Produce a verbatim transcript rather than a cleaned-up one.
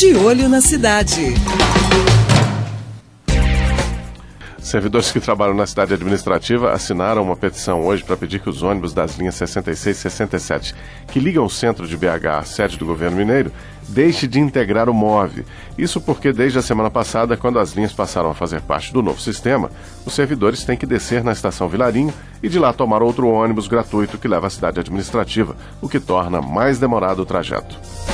De Olho na Cidade. Servidores que trabalham na cidade administrativa assinaram uma petição hoje para pedir que os ônibus das linhas sessenta e seis e sessenta e sete, que ligam o centro de B H à sede do governo mineiro, deixe de integrar o MOVE. Isso porque desde a semana passada, quando as linhas passaram a fazer parte do novo sistema, os servidores têm que descer na estação Vilarinho e de lá tomar outro ônibus gratuito que leva à cidade administrativa, o que torna mais demorado o trajeto.